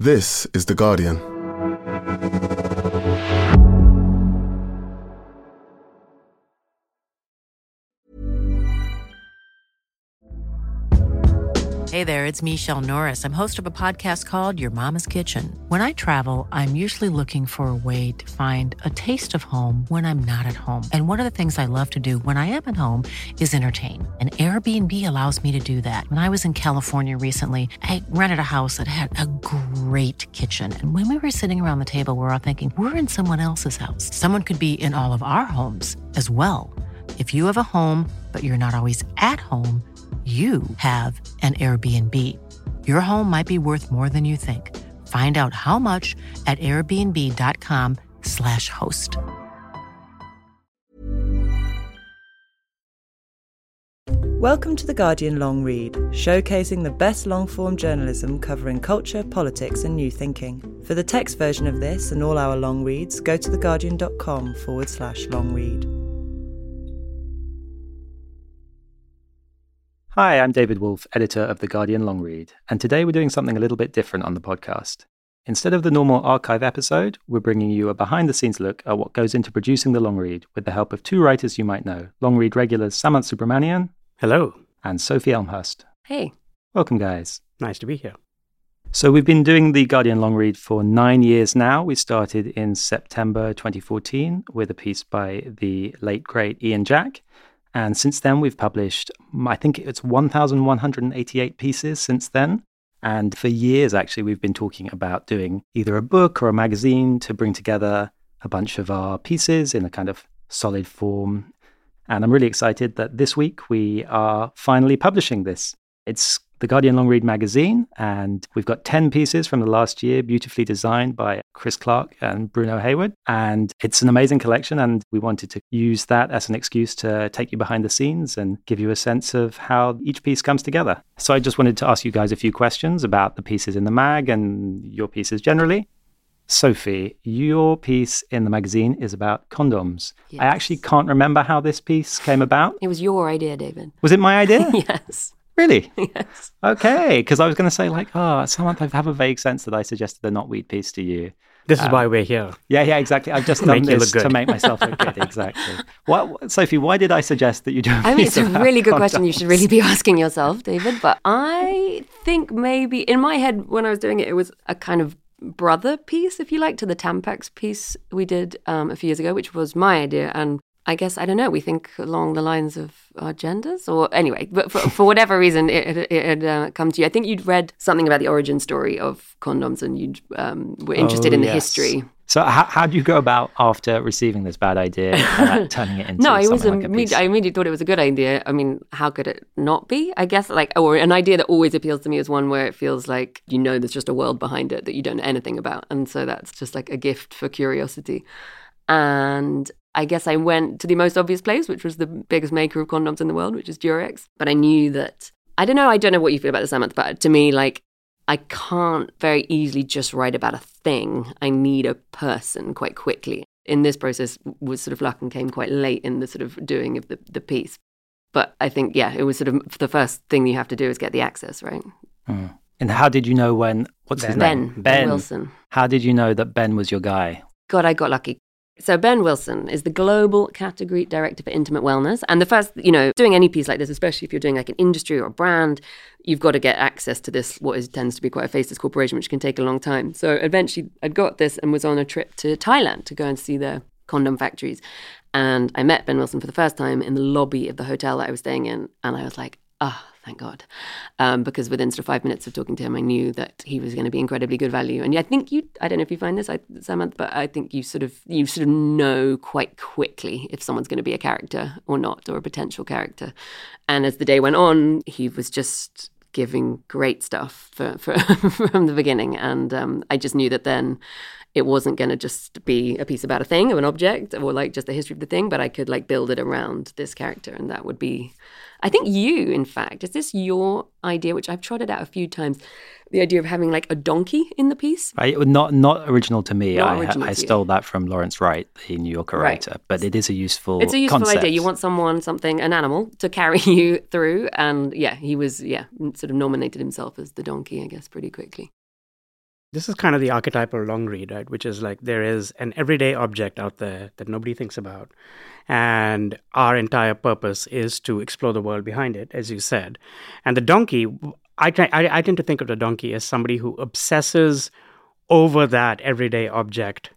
This is The Guardian. Hey there, it's Michelle Norris. I'm host of a podcast called Your Mama's Kitchen. When I travel, I'm usually looking for a way to find a taste of home when I'm not at home. And one of the things I love to do when I am at home is entertain. And Airbnb allows me to do that. When I was in California recently, I rented a house that had a great kitchen. And when we were sitting around the table, we were all thinking, we're in someone else's house. Someone could be in all of our homes as well. If you have a home, but you're not always at home, you have an Airbnb. Your home might be worth more than you think. Find out how much at airbnb.com/host. Welcome to The Guardian Long Read, showcasing the best long-form journalism covering culture, politics and new thinking. For the text version of this and all our long reads, go to theguardian.com/long read. Hi, I'm David Wolfe, editor of The Guardian Long Read, and today we're doing something a little bit different on the podcast. Instead of the normal archive episode, we're bringing you a behind-the-scenes look at what goes into producing the Long Read with the help of two writers you might know, Long Read regulars Samanth Subramanian. Hello. And Sophie Elmhurst. Hey. Welcome, guys. Nice to be here. So we've been doing the Guardian Long Read for 9 years now. We started in September 2014 with a piece by the late, great Ian Jack. And since then, we've published, I think it's 1,188 pieces since then. And for years, actually, we've been talking about doing either a book or a magazine to bring together a bunch of our pieces in a kind of solid form. And I'm really excited that this week we are finally publishing this. It's the Guardian Long Read magazine, and we've got 10 pieces from the last year, beautifully designed by Chris Clark and Bruno Hayward. And it's an amazing collection, and we wanted to use that as an excuse to take you behind the scenes and give you a sense of how each piece comes together. So I just wanted to ask you guys a few questions about the pieces in the mag and your pieces generally. Sophie, your piece in the magazine is about condoms. Yes. I actually can't remember how this piece came about. It was your idea, David. Was it my idea? Yes. Really? Yes. Okay, because I was going to say Samantha, I have a vague sense that I suggested the Knotweed piece to you. This is why we're here. Yeah, exactly. I've just done this to make myself look good, exactly. Sophie, why did I suggest that you do a piece it's a really good condoms? question you should really be asking yourself, David. But I think maybe, in my head, when I was doing it, it was a kind of brother piece, if you like, to the Tampax piece we did a few years ago, which was my idea. And I guess, I don't know, we think along the lines of our genders or anyway, but for whatever reason, it had come to you. I think you'd read something about the origin story of condoms and you were interested in the history. So how do you go about, after receiving this bad idea, turning it into something like a piece? I immediately thought it was a good idea. I mean, how could it not be? I guess, or an idea that always appeals to me is one where it feels like, there's just a world behind it that you don't know anything about. And so that's just like a gift for curiosity. And I guess I went to the most obvious place, which was the biggest maker of condoms in the world, which is Durex. But I knew that, I don't know what you feel about this, Samanth, but to me, I can't very easily just write about a thing. I need a person quite quickly. In this process was sort of luck and came quite late in the sort of doing of the piece. But I think, it was sort of the first thing you have to do is get the access, right? Mm. And how did you know his name? Ben Wilson. How did you know that Ben was your guy? God, I got lucky. So Ben Wilson is the global category director for intimate wellness. And the first, doing any piece like this, especially if you're doing like an industry or a brand, you've got to get access to this, tends to be quite a faceless corporation, which can take a long time. So eventually I'd got this and was on a trip to Thailand to go and see their condom factories. And I met Ben Wilson for the first time in the lobby of the hotel that I was staying in. And I was like, thank God. Because within sort of 5 minutes of talking to him, I knew that he was going to be incredibly good value. And I think I don't know if you find this, Samanth, but I think you sort of know quite quickly if someone's going to be a character or not, or a potential character. And as the day went on, he was just giving great stuff for from the beginning. And I just knew that then it wasn't going to just be a piece about a thing or an object or like just the history of the thing, but I could like build it around this character. And that would be, I think you, in fact, is this your idea, which I've trotted out a few times, the idea of having like a donkey in the piece? Not original to me. I to stole that from Lawrence Wright, the New Yorker writer, but it is a useful concept. It's a useful idea. You want something, an animal to carry you through. And he was, sort of nominated himself as the donkey, I guess, pretty quickly. This is kind of the archetypal long read, right? Which is like there is an everyday object out there that nobody thinks about. And our entire purpose is to explore the world behind it, as you said. And the donkey, I tend to think of the donkey as somebody who obsesses over that everyday object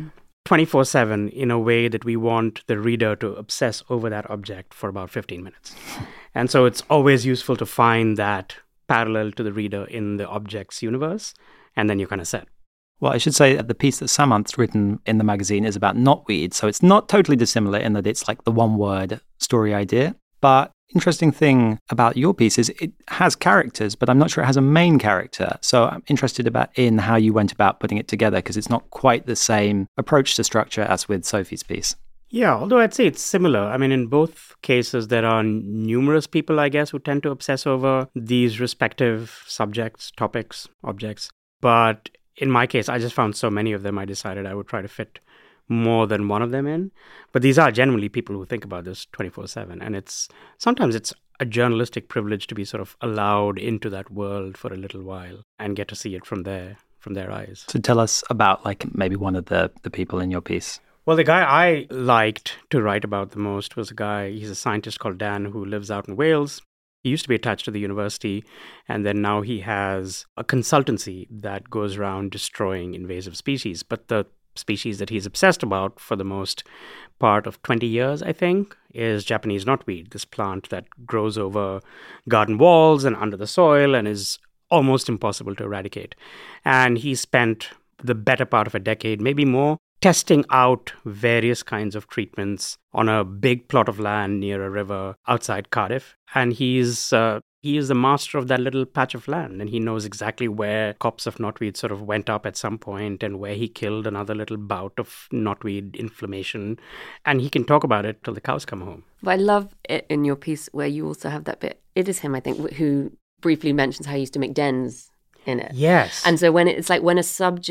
24/7 in a way that we want the reader to obsess over that object for about 15 minutes. And so it's always useful to find that parallel to the reader in the object's universe. And then you're kind of set. Well, I should say that the piece that Samanth's written in the magazine is about knotweed. So it's not totally dissimilar in that it's like the one-word story idea. But interesting thing about your piece is it has characters, but I'm not sure it has a main character. So I'm interested in how you went about putting it together, because it's not quite the same approach to structure as with Sophie's piece. Yeah, although I'd say it's similar. I mean, in both cases, there are numerous people, I guess, who tend to obsess over these respective subjects, topics, objects. But in my case, I just found so many of them, I decided I would try to fit more than one of them in. But these are generally people who think about this 24/7. And sometimes it's a journalistic privilege to be sort of allowed into that world for a little while and get to see it from their eyes. So tell us about like maybe one of the people in your piece. Well, the guy I liked to write about the most was he's a scientist called Dan who lives out in Wales. He used to be attached to the university, and then now he has a consultancy that goes around destroying invasive species. But the species that he's obsessed about for the most part of 20 years, I think, is Japanese knotweed, this plant that grows over garden walls and under the soil and is almost impossible to eradicate. And he spent the better part of a decade, maybe more, testing out various kinds of treatments on a big plot of land near a river outside Cardiff. And he is the master of that little patch of land. And he knows exactly where copse of knotweed sort of went up at some point and where he killed another little bout of knotweed inflammation. And he can talk about it till the cows come home. But I love it in your piece where you also have that bit. It is him, I think, who briefly mentions how he used to make dens in it. Yes. And so it's like when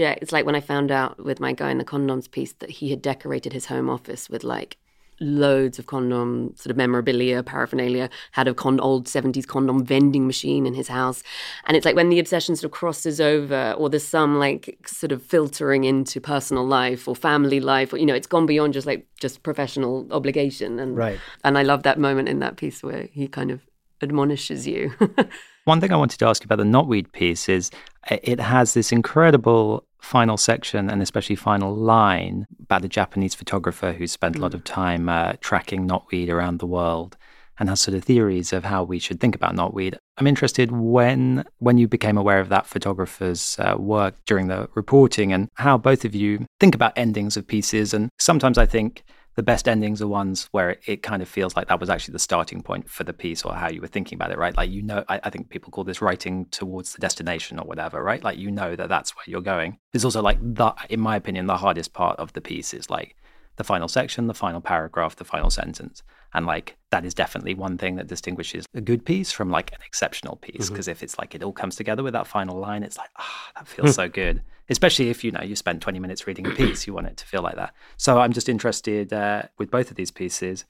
I found out with my guy in the condoms piece that he had decorated his home office with like loads of condom sort of memorabilia, paraphernalia, had a old 70s condom vending machine in his house. And it's like when the obsession sort of crosses over, or there's some like sort of filtering into personal life or family life, or, it's gone beyond just professional obligation. And, right. And I love that moment in that piece where he kind of admonishes you. One thing I wanted to ask you about the knotweed piece is it has this incredible final section and especially final line about a Japanese photographer who spent a lot of time tracking knotweed around the world and has sort of theories of how we should think about knotweed. I'm interested when you became aware of that photographer's work during the reporting and how both of you think about endings of pieces. And sometimes I think the best endings are ones where it kind of feels like that was actually the starting point for the piece or how you were thinking about it, right? Like, I think people call this writing towards the destination or whatever, right? Like, that that's where you're going. There's also like, in my opinion, the hardest part of the piece is like the final section, the final paragraph, the final sentence. And like, that is definitely one thing that distinguishes a good piece from like an exceptional piece. Because if it's like it all comes together with that final line, it's like, that feels so good. Especially if, you spend 20 minutes reading a piece, you want it to feel like that. So I'm just interested with both of these pieces,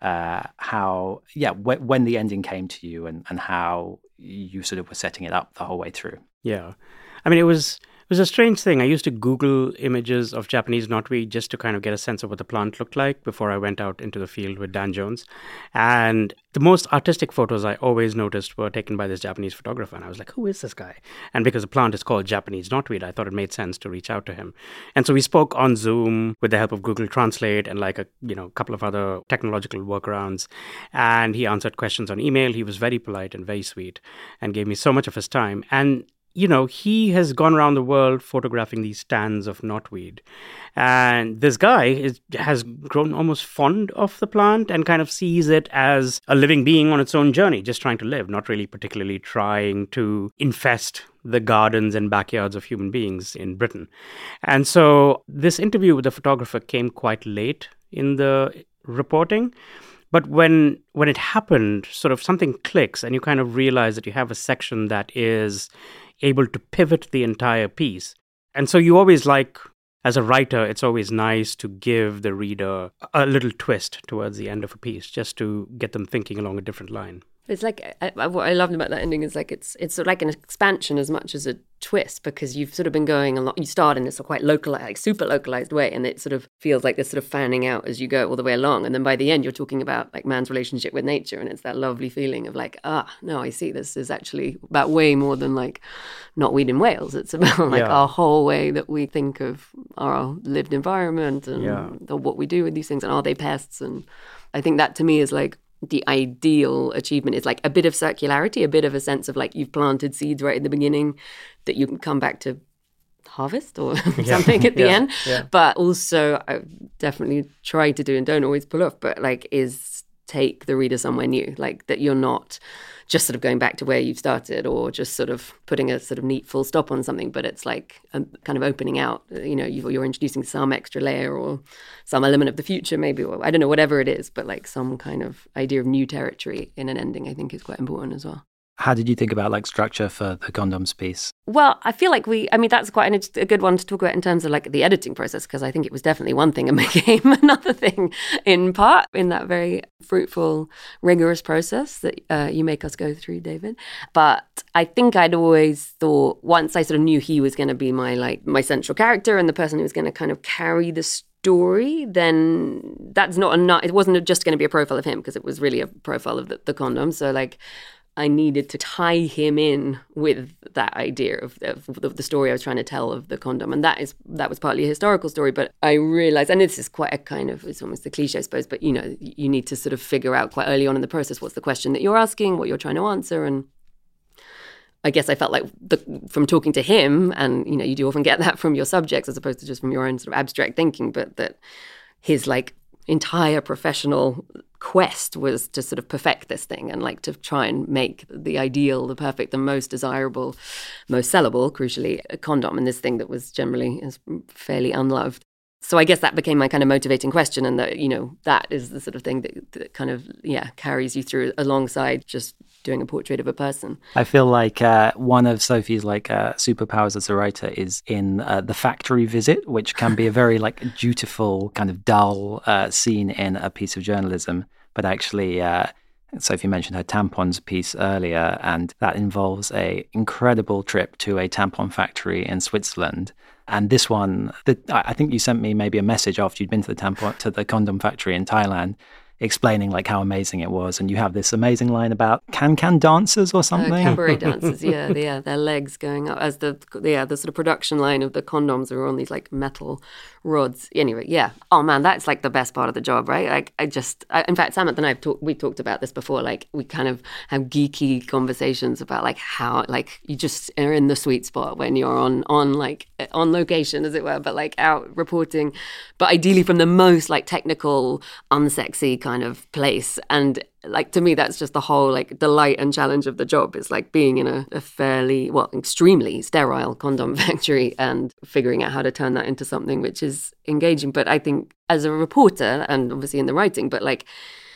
when the ending came to you and how you sort of were setting it up the whole way through. Yeah. I mean, it was a strange thing. I used to Google images of Japanese knotweed just to kind of get a sense of what the plant looked like before I went out into the field with Dan Jones. And the most artistic photos I always noticed were taken by this Japanese photographer. And I was like, who is this guy? And because the plant is called Japanese knotweed, I thought it made sense to reach out to him. And so we spoke on Zoom with the help of Google Translate and like a couple of other technological workarounds. And he answered questions on email. He was very polite and very sweet and gave me so much of his time. And he has gone around the world photographing these stands of knotweed. And this guy has grown almost fond of the plant and kind of sees it as a living being on its own journey, just trying to live, not really particularly trying to infest the gardens and backyards of human beings in Britain. And so this interview with the photographer came quite late in the reporting. But when it happened, sort of something clicks and you kind of realize that you have a section that is able to pivot the entire piece. And so you always as a writer, it's always nice to give the reader a little twist towards the end of a piece, just to get them thinking along a different line. It's like what I loved about that ending is like it's sort of like an expansion as much as a twist, because you've sort of been going a lot. You start in this quite localized, like super localized way, and it sort of feels like this sort of fanning out as you go all the way along. And then by the end, you're talking about like man's relationship with nature, and it's that lovely feeling of like, no, I see this is actually about way more than like knotweed in Wales. It's about like our whole way that we think of our lived environment and what we do with these things, and are they pests? And I think that to me is like the ideal achievement is like a bit of circularity, a bit of a sense of like you've planted seeds right in the beginning that you can come back to harvest or something at the end. Yeah. But also I definitely try to do and don't always pull off, but like is take the reader somewhere new, like that you're not just sort of going back to where you've started or just sort of putting a sort of neat full stop on something, but it's like kind of opening out, you're introducing some extra layer or some element of the future maybe, or I don't know, whatever it is, but like some kind of idea of new territory in an ending I think is quite important as well. How did you think about like structure for the condoms piece? Well, I feel like that's quite a good one to talk about in terms of like the editing process, because I think it was definitely one thing and became another thing in part in that very fruitful, rigorous process that you make us go through, David. But I think I'd always thought once I sort of knew he was going to be my central character and the person who was going to kind of carry the story, then that's not enough. It wasn't just going to be a profile of him, because it was really a profile of the condom. So like I needed to tie him in with that idea of the story I was trying to tell of the condom. And that was partly a historical story, but I realized, and this is quite a kind of, it's almost a cliche, I suppose, but you need to sort of figure out quite early on in the process what's the question that you're asking, what you're trying to answer. And I guess I felt like from talking to him, and you do often get that from your subjects as opposed to just from your own sort of abstract thinking, but that his like entire professional quest was to sort of perfect this thing and like to try and make the ideal, the perfect, the most desirable, most sellable, crucially, a condom, and this thing that was generally is fairly unloved. So I guess that became my kind of motivating question, and that that is the sort of thing that kind of carries you through alongside just doing a portrait of a person. I feel like one of Sophie's like superpowers as a writer is in the factory visit, which can be a very like dutiful kind of dull scene in a piece of journalism, but actually Sophie mentioned her tampons piece earlier, and that involves a incredible trip to a tampon factory in Switzerland. And this one, I think you sent me maybe a message after you'd been to the condom factory in Thailand, explaining like how amazing it was. And you have this amazing line about can dancers or something. Cabaret dancers, yeah, their legs going up as the sort of production line of the condoms are on these like metal rods. Anyway, yeah. Oh man, that's like the best part of the job, right? Like in fact, Samantha and I we talked about this before. Like we kind of have geeky conversations about like how like you just are in the sweet spot when you're on location, as it were, but like out reporting, but ideally from the most like technical, unsexy kind of place. And like to me that's just the whole like delight and challenge of the job, is like being in a fairly extremely sterile condom factory and figuring out how to turn that into something which is engaging. But I think as a reporter, and obviously in the writing, but like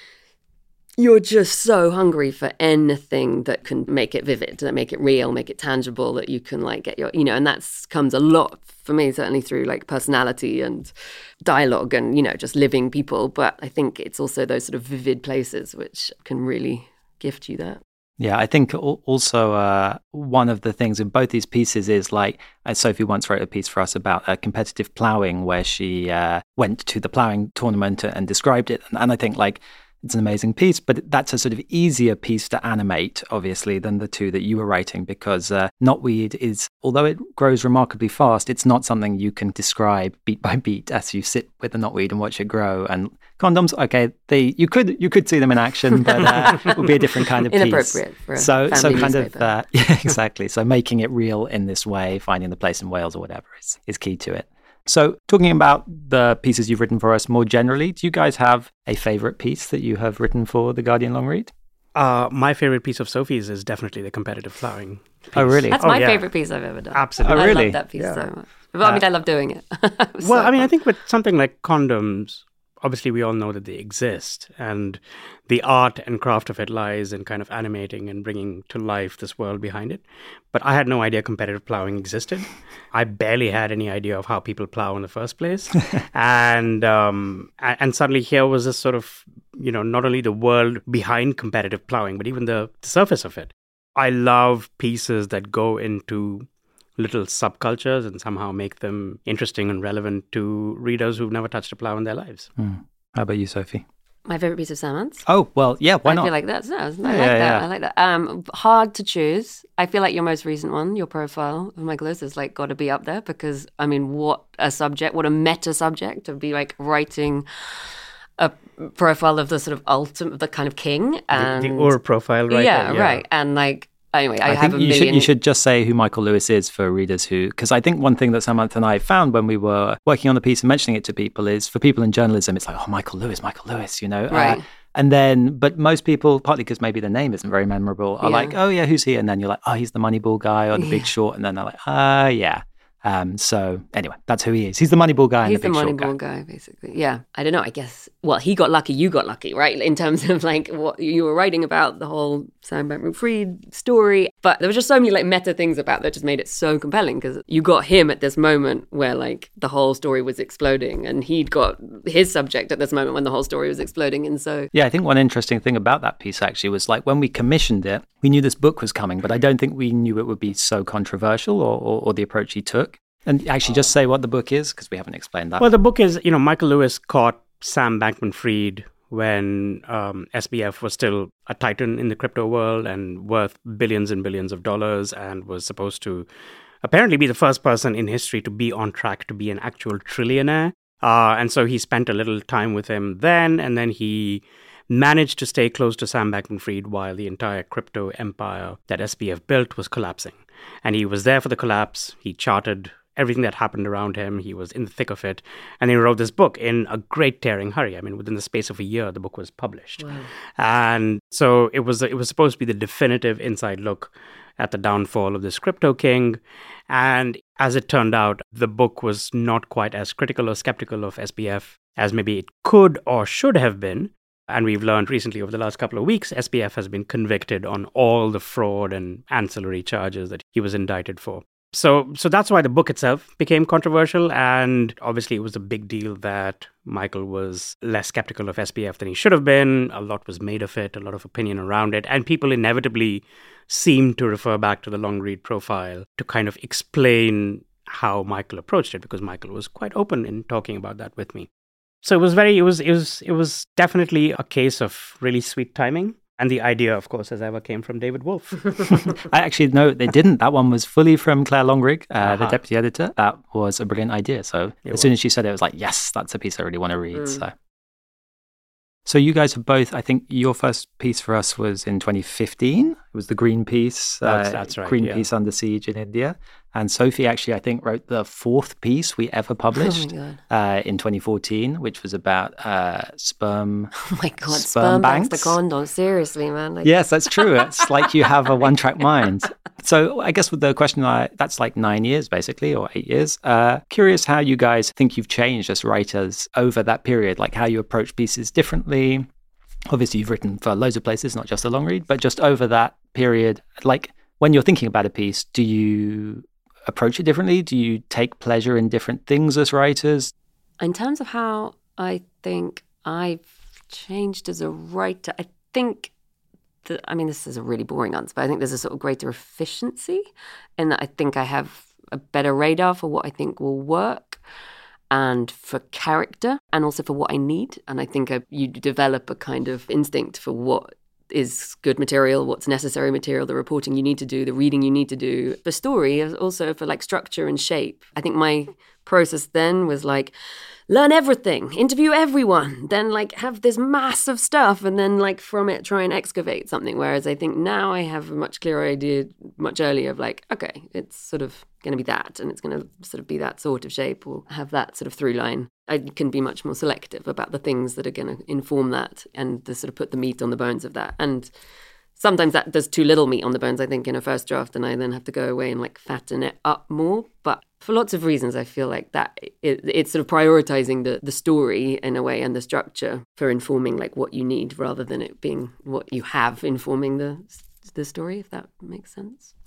you're just so hungry for anything that can make it vivid, that make it real, make it tangible, that you can like get your, and that comes a lot for me, certainly through like personality and dialogue and, just living people. But I think it's also those sort of vivid places which can really gift you that. Yeah, I think also one of the things in both these pieces is like, Sophie once wrote a piece for us about competitive ploughing, where she went to the ploughing tournament and described it. And I think like, it's an amazing piece, but that's a sort of easier piece to animate, obviously, than the two that you were writing, because knotweed is, although it grows remarkably fast, it's not something you can describe beat by beat as you sit with the knotweed and watch it grow. And condoms, okay, you could see them in action, but it would be a different kind of piece. Inappropriate for a family newspaper. Yeah, exactly. So making it real in this way, finding the place in Wales or whatever is key to it. So talking about the pieces you've written for us more generally, do you guys have a favorite piece that you have written for The Guardian Long Read? My favorite piece of Sophie's is definitely the competitive ploughing piece. Oh, really? That's my favorite piece I've ever done. Absolutely. Oh, really? I love that piece so much. Well, I love doing it. I think with something like condoms, obviously we all know that they exist, and the art and craft of it lies in kind of animating and bringing to life this world behind it. But I had no idea competitive ploughing existed. I barely had any idea of how people plough in the first place. And suddenly here was this sort of, not only the world behind competitive plowing, but even the surface of it. I love pieces that go into little subcultures and somehow make them interesting and relevant to readers who've never touched a plow in their lives. How about you, Sophie? My favorite piece of Sam Ants. Oh, well, yeah, why not? I feel like that's I like that. Hard to choose. I feel like your most recent one, your profile of Michael Lewis, has like got to be up there because, I mean, what a meta subject to be like writing a profile of the sort of ultimate, the kind of king. And the Ur profile, right? Yeah, right. And like, anyway, I have think a million. You should just say who Michael Lewis is for readers because I think one thing that Samantha and I found when we were working on the piece and mentioning it to people is for people in journalism, it's like, oh, Michael Lewis, Right. And then, but most people, partly because maybe the name isn't very memorable, are like, oh yeah, who's he? And then you're like, oh, he's the Moneyball guy or the Big Short. And then they're like, yeah. So anyway, that's who he is. He's the Moneyball guy. He's and the Big Moneyball guy, basically. Yeah. I don't know. I guess, well, he got lucky, you got lucky, right? In terms of like what you were writing about, the whole Sam Bankman-Fried story. But there were just so many like meta things about that just made it so compelling because you got him at this moment where like the whole story was exploding and he'd got his subject at this moment when the whole story was exploding. And so... Yeah, I think one interesting thing about that piece actually was like when we commissioned it, we knew this book was coming, but I don't think we knew it would be so controversial or the approach he took. And actually just say what the book is, because we haven't explained that. Well, the book is, Michael Lewis caught Sam Bankman-Fried when SBF was still a titan in the crypto world and worth billions and billions of dollars and was supposed to apparently be the first person in history to be on track to be an actual trillionaire. And so he spent a little time with him then, and then he managed to stay close to Sam Bankman-Fried while the entire crypto empire that SBF built was collapsing. And he was there for the collapse. He charted everything that happened around him. He was in the thick of it. And he wrote this book in a great tearing hurry. I mean, within the space of a year, the book was published. Wow. And so it was supposed to be the definitive inside look at the downfall of this crypto king. And as it turned out, the book was not quite as critical or skeptical of SBF as maybe it could or should have been. And we've learned recently over the last couple of weeks, SBF has been convicted on all the fraud and ancillary charges that he was indicted for. So that's why the book itself became controversial. And obviously it was a big deal that Michael was less skeptical of SBF than he should have been. A lot was made of it, a lot of opinion around it. And people inevitably seemed to refer back to the long read profile to kind of explain how Michael approached it, because Michael was quite open in talking about that with me. So it was definitely a case of really sweet timing. And the idea, of course, as ever, came from David Wolf. I actually, no, they didn't. That one was fully from Claire Longrig, the deputy editor. That was a brilliant idea. So as soon as she said it, I was like, yes, that's a piece I really want to read. So you guys have both, I think your first piece for us was in 2015. It was the Greenpeace, that's right, Greenpeace Under Siege in India. And Sophie actually, I think, wrote the fourth piece we ever published in 2014, which was about sperm. Oh my God, sperm banks. The condom. Seriously, man. Yes, that's true. It's like you have a one-track mind. So I guess with the question, that's like 9 years, basically, or 8 years. Curious how you guys think you've changed as writers over that period, like how you approach pieces differently. Obviously, you've written for loads of places, not just a long read, but just over that period, like when you're thinking about a piece, do you approach it differently? Do you take pleasure in different things as writers? In terms of how I think I've changed as a writer, I think that, I mean, this is a really boring answer, but I think there's a sort of greater efficiency in that I think I have a better radar for what I think will work and for character and also for what I need. And I think you develop a kind of instinct for what is good material, what's necessary material, the reporting you need to do, the reading you need to do. For story, also for like structure and shape. I think my process then was like, learn everything, interview everyone, then like have this mass of stuff and then like from it try and excavate something. Whereas I think now I have a much clearer idea much earlier of like, okay, it's sort of going to be that and it's going to sort of be that sort of shape or have that sort of through line. I can be much more selective about the things that are going to inform that and to sort of put the meat on the bones of that. And sometimes that does too little meat on the bones, I think, in a first draft, and I then have to go away and like fatten it up more. But for lots of reasons, I feel like that it's sort of prioritizing the story in a way and the structure for informing like what you need rather than it being what you have informing the story, if that makes sense.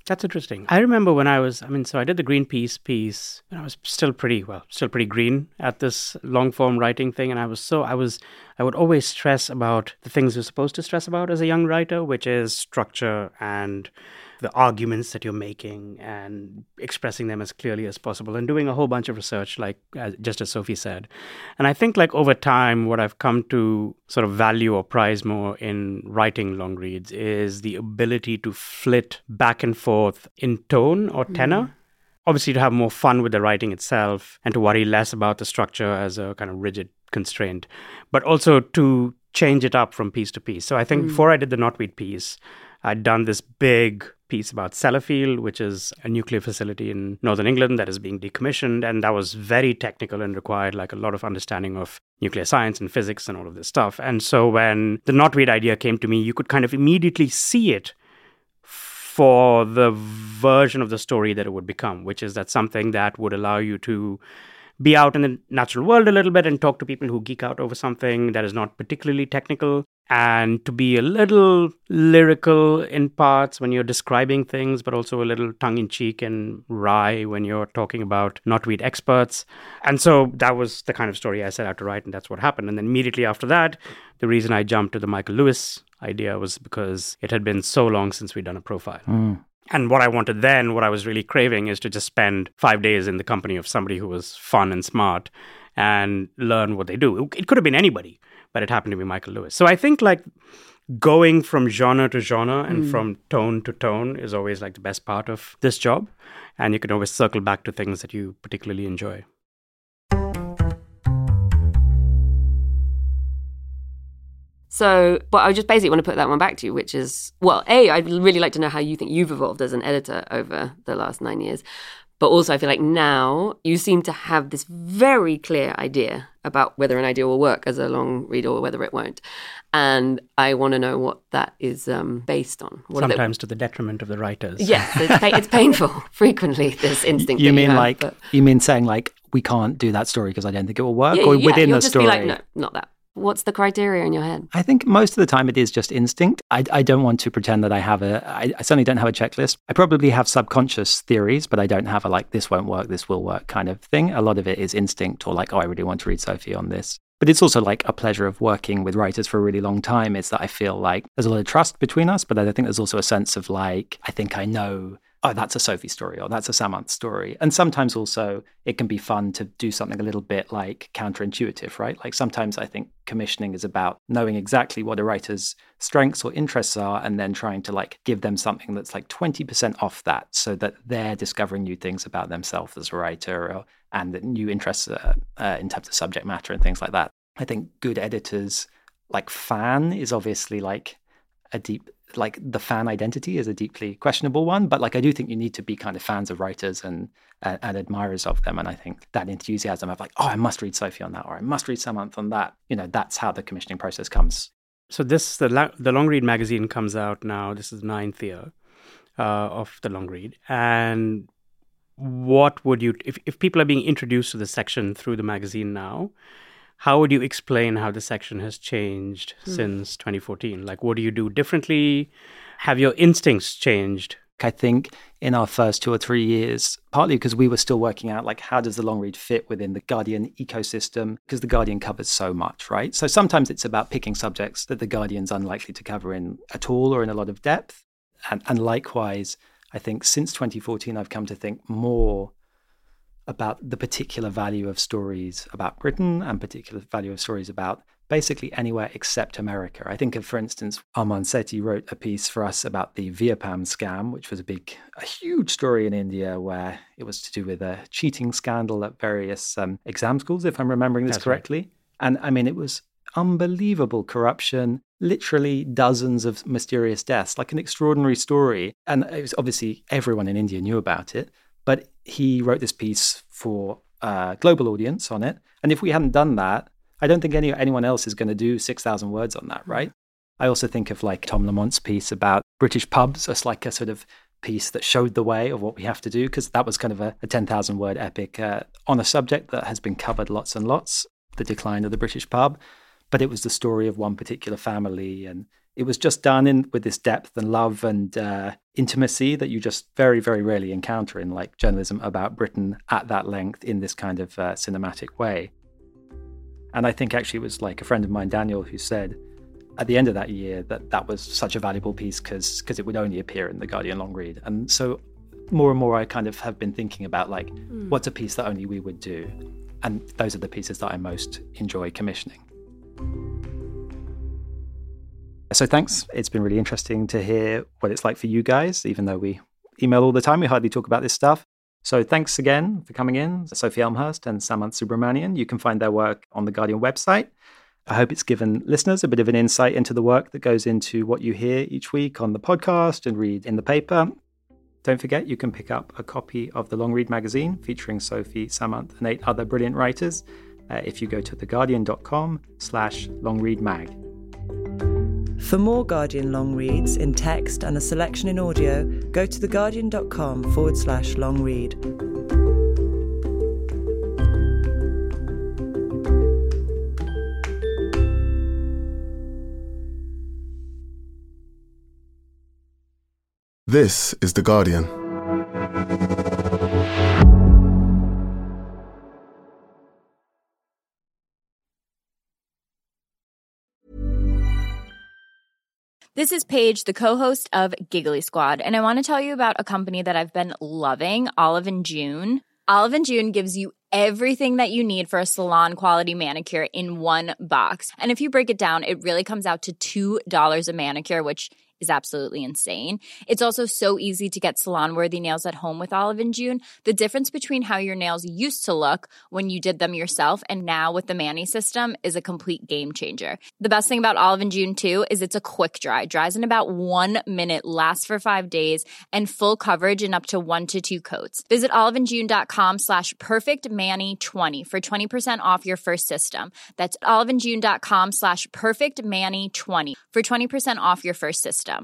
That's interesting. I remember when I did the Greenpeace piece when I was still pretty green at this long form writing thing. And I would always stress about the things you're supposed to stress about as a young writer, which is structure and the arguments that you're making and expressing them as clearly as possible and doing a whole bunch of research, just as Sophie said. And I think over time, what I've come to sort of value or prize more in writing long reads is the ability to flit back and forth in tone or tenor. Obviously, to have more fun with the writing itself and to worry less about the structure as a kind of rigid constraint, but also to change it up from piece to piece. So I think before I did the Knotweed piece, I'd done this big piece about Sellafield, which is a nuclear facility in northern England that is being decommissioned. And that was very technical and required a lot of understanding of nuclear science and physics and all of this stuff. And so when the Knotweed idea came to me, you could kind of immediately see it for the version of the story that it would become, which is that something that would allow you to be out in the natural world a little bit and talk to people who geek out over something that is not particularly technical, and to be a little lyrical in parts when you're describing things, but also a little tongue-in-cheek and wry when you're talking about Knotweed experts. And so that was the kind of story I set out to write, and that's what happened. And then immediately after that, the reason I jumped to the Michael Lewis idea was because it had been so long since we'd done a profile. And what I wanted then, what I was really craving, is to just spend 5 days in the company of somebody who was fun and smart and learn what they do. It could have been anybody, but it happened to be Michael Lewis. So I think going from genre to genre and from tone to tone is always the best part of this job. And you can always circle back to things that you particularly enjoy. So, but I just basically want to put that one back to you, which is, well, I'd really like to know how you think you've evolved as an editor over the last 9 years. But also I feel like now you seem to have this very clear idea about whether an idea will work as a long read or whether it won't. And I want to know what that is based on. Sometimes to the detriment of the writers. Yes, it's painful frequently, this instinct. You mean saying we can't do that story because I don't think it will work, or within the story? Be no, not that. What's the criteria in your head? I think most of the time it is just instinct. I don't want to pretend that I have I certainly don't have a checklist. I probably have subconscious theories, but I don't have this won't work, this will work kind of thing. A lot of it is instinct or I really want to read Sophie on this. But it's also a pleasure of working with writers for a really long time. It's that I feel there's a lot of trust between us, but I think there's also a sense of I think I know, oh, that's a Sophie story or that's a Samanth story. And sometimes also it can be fun to do something a little bit counterintuitive, right? Sometimes I think commissioning is about knowing exactly what a writer's strengths or interests are and then trying to give them something that's 20% off that so that they're discovering new things about themselves as a writer and new interests in terms of subject matter and things like that. I think good editors, fan is obviously a deep, the fan identity is a deeply questionable one, but I do think you need to be kind of fans of writers and admirers of them. And I think that enthusiasm of I must read Sophie on that, or I must read Samanth on that, that's how the commissioning process comes. So the Long Read magazine comes out now. This is 9th year of the Long Read. And what would you, if people are being introduced to the section through the magazine now, how would you explain how the section has changed since 2014? What do you do differently? Have your instincts changed? I think in our first 2 or 3 years, partly because we were still working out how does the Long Read fit within the Guardian ecosystem, because the Guardian covers so much, right? So sometimes it's about picking subjects that the Guardian's unlikely to cover in at all or in a lot of depth. And likewise, I think since 2014, I've come to think more about the particular value of stories about Britain and particular value of stories about basically anywhere except America. I think of, for instance, Arman Sethi wrote a piece for us about the Viapam scam, which was a huge story in India where it was to do with a cheating scandal at various exam schools, if I'm remembering this correctly. Right. And I mean, it was unbelievable corruption, literally dozens of mysterious deaths, an extraordinary story. And it was obviously everyone in India knew about it. But he wrote this piece for a global audience on it. And if we hadn't done that, I don't think anyone else is going to do 6,000 words on that, right? I also think of Tom Lamont's piece about British pubs as a sort of piece that showed the way of what we have to do, because that was kind of a 10,000 word epic on a subject that has been covered lots and lots, the decline of the British pub. But it was the story of one particular family, and it was just done with this depth and love and intimacy that you just very, very rarely encounter in like journalism about Britain at that length in this kind of cinematic way. And I think actually it was like a friend of mine, Daniel, who said at the end of that year that was such a valuable piece because it would only appear in the Guardian long read. And so more and more I kind of have been thinking about like, what's a piece that only we would do? And those are the pieces that I most enjoy commissioning. So thanks. It's been really interesting to hear what it's like for you guys, even though we email all the time, we hardly talk about this stuff. So thanks again for coming in, Sophie Elmhurst and Samanth Subramanian. You can find their work on the Guardian website. I hope it's given listeners a bit of an insight into the work that goes into what you hear each week on the podcast and read in the paper. Don't forget, you can pick up a copy of the Long Read magazine featuring Sophie, Samanth and 8 other brilliant writers if you go to theguardian.com/longreadmag. For more Guardian long reads in text and a selection in audio, go to theguardian.com/long read. This is The Guardian. This is Paige, the co-host of Giggly Squad, and I want to tell you about a company that I've been loving, Olive & June. Olive & June gives you everything that you need for a salon-quality manicure in one box. And if you break it down, it really comes out to $2 a manicure, which is absolutely insane. It's also so easy to get salon-worthy nails at home with Olive & June. The difference between how your nails used to look when you did them yourself and now with the Mani system is a complete game changer. The best thing about Olive & June, too, is it's a quick dry. Dries in about 1 minute, lasts for 5 days, and full coverage in up to 1 to 2 coats. Visit oliveandjune.com/perfectmani20 for 20% off your first system. That's oliveandjune.com/perfectmani20 for 20% off your first system.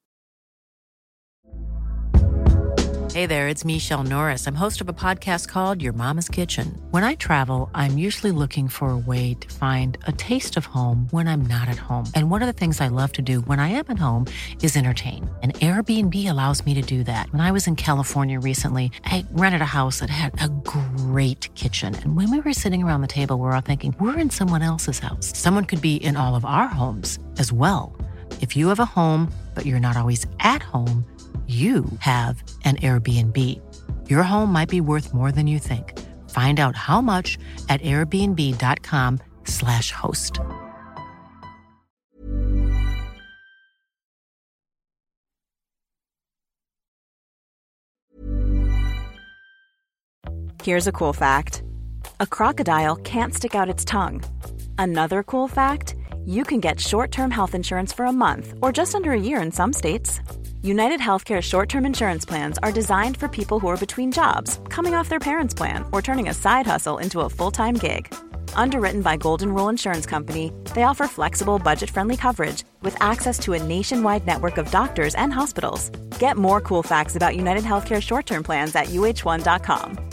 Hey there, it's Michelle Norris. I'm host of a podcast called Your Mama's Kitchen. When I travel, I'm usually looking for a way to find a taste of home when I'm not at home. And one of the things I love to do when I am at home is entertain. And Airbnb allows me to do that. When I was in California recently, I rented a house that had a great kitchen. And when we were sitting around the table, we were all thinking, we're in someone else's house. Someone could be in all of our homes as well. If you have a home, but you're not always at home, you have an Airbnb. Your home might be worth more than you think. Find out how much at airbnb.com/host. Here's a cool fact. A crocodile can't stick out its tongue. Another cool fact, you can get short-term health insurance for a month or just under a year in some states. United Healthcare short-term insurance plans are designed for people who are between jobs, coming off their parents' plan, or turning a side hustle into a full-time gig. Underwritten by Golden Rule Insurance Company, they offer flexible, budget-friendly coverage with access to a nationwide network of doctors and hospitals. Get more cool facts about United Healthcare short-term plans at uh1.com.